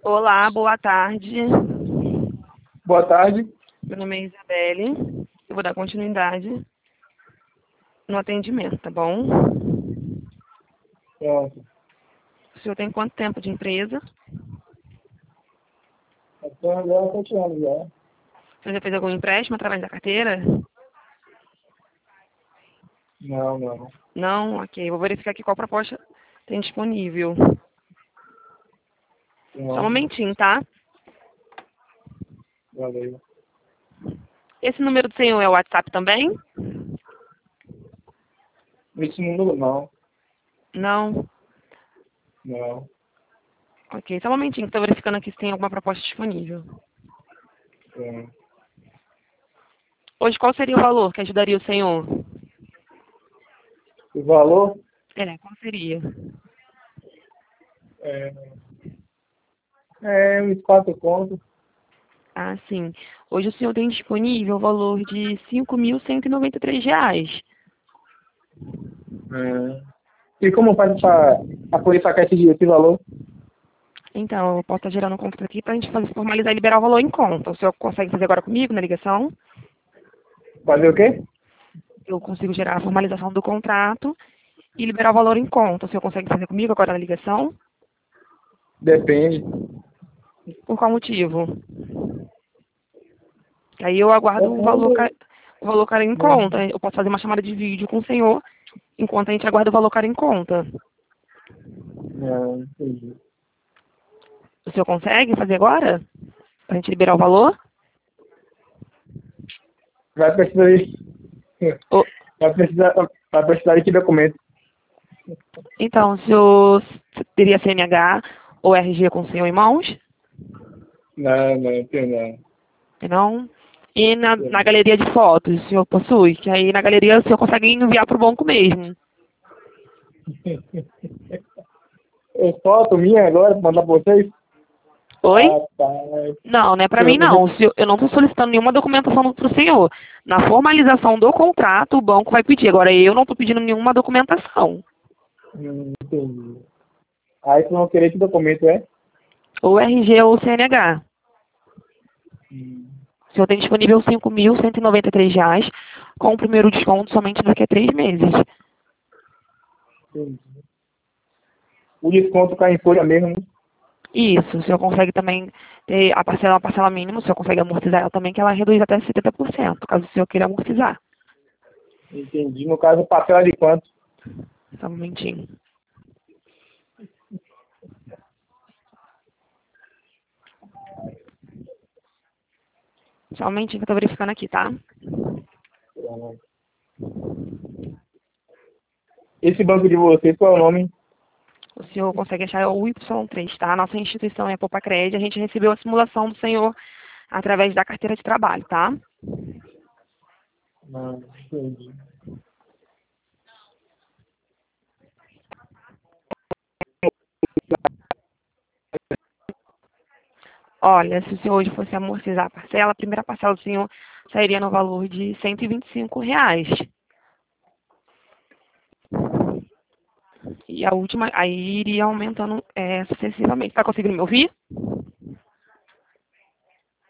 Olá, boa tarde. Boa tarde. Meu nome é Isabelle. Eu vou dar continuidade no atendimento, tá bom? Pronto. O senhor tem quanto tempo de empresa? Então, agora 7 anos já. O senhor já fez algum empréstimo através da carteira? Não. Não? Ok. Vou verificar aqui qual proposta tem disponível. Só um Pronto. momentinho, tá? Valeu. Esse número do senhor é o WhatsApp também? Esse número não. Não? Não. Ok. Só um momentinho, estou verificando aqui se tem alguma proposta disponível. Pronto. Hoje, qual seria o valor que ajudaria o senhor? O valor Qual seria? é, uns 4 contos. Ah, sim. Hoje o senhor tem disponível o valor de R$ 5.193. E como faz para poder sacar esse valor? Então, eu posso estar gerando um contrato aqui para a gente formalizar e liberar o valor em conta. O senhor consegue fazer agora comigo na ligação? Fazer o quê? Eu consigo gerar a formalização do contrato e liberar o valor em conta. O senhor consegue fazer comigo agora na ligação? Depende. Por qual motivo? Aí eu aguardo Depende. o valor cair em conta. Eu posso fazer uma chamada de vídeo com o senhor enquanto a gente aguarda o valor cair em conta. Não, entendi. O senhor consegue fazer agora? Para a gente liberar o valor? Vai precisar de, Ou- vai precisar de que documento? Então, o senhor teria CNH ou RG com o senhor em mãos? Não, tem não. Não? E na Tem galeria de fotos, o senhor possui? Que aí na galeria o senhor consegue enviar para o banco mesmo. não. Foto minha agora para mandar para vocês? Oi? Ah, tá. Não, não é para mim não. Eu não estou solicitando nenhuma documentação para o senhor. Na formalização do contrato, o banco vai pedir. Agora, eu não estou pedindo nenhuma documentação. Entendi. Aí vocês vão querer esse documento, é? Ou RG ou CNH. Hum, O senhor tem disponível R$ 5.193, com o primeiro desconto somente daqui a 3 meses. Entendi. O desconto cai em folha mesmo, né? Isso, o senhor consegue também ter uma parcela mínima, o senhor consegue amortizar ela também, que ela reduz até 70%, caso o senhor queira amortizar. Entendi. No caso, parcela de quanto? Só um momentinho. Só um momentinho que eu tô verificando aqui, tá? Esse banco de vocês, qual é o nome? O senhor consegue achar o Y3, tá? Nossa instituição é a Popacred, a gente recebeu a simulação do senhor através da carteira de trabalho, tá? Não, entendi. Olha, se o senhor hoje fosse amortizar a parcela, a primeira parcela do senhor sairia no valor de R$ 125. E a última, aí iria aumentando sucessivamente. Tá conseguindo me ouvir?